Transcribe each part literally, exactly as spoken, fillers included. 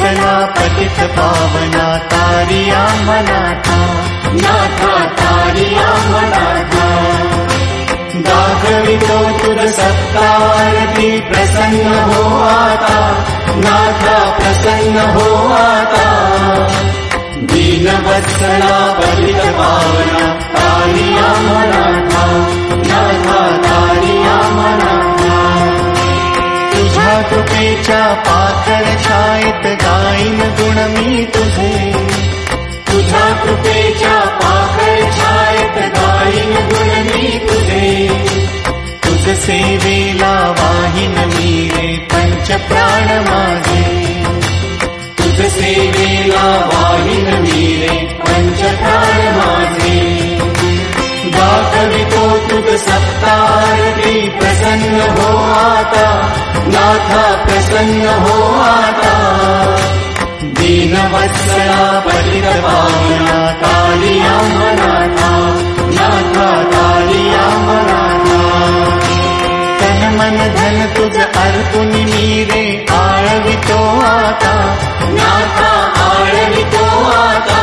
वत्सला पतित पावना तारिया मनाथा नाथा तारिया मनाथा दाखवितो तुझ सत्तारती प्रसन्न हो आता नाथा प्रसन्न हो आता दीन वत्सला पतित पावना तारिया मनाथा नाथा तारिया मनाथा तुझ्या कृपेच्या पाखर छायेत गाईन गुण मी तुझे तुझ्या कृपेच्या पाखर छायेत गाईन गुण मी तुझे तुझ सेवेला वाहिन मी रे पंच प्राण माझे तुझ सेवेला वाहिन मी रे पंच प्राण माझे दाखवितो तुझ सत्तारती प्रसन्न हो आता नाथा प्रसन्न हो आता दीन वत्सला पतित पावना तारिया मनाथा नाथा तारिया मनाथा तन मन धन तुझ अर्पुनी मी रे आळवितो आता नाथा आळवितो आता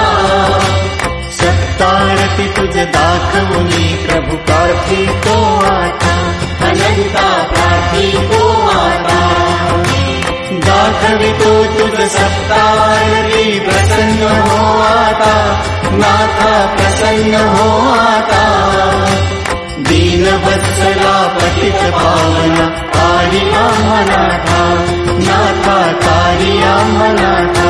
सत्तारती तुझ दाखवुनी प्रभु प्रार्थितो आता अनंता प्रार्थितो आता दाखवितो तुझ सत्तारती प्रसन्न हो आता नाथा प्रसन्न हो आता दीन वत्सला पतित पावना तारिया मनाथा नाथा तारिया मनाथा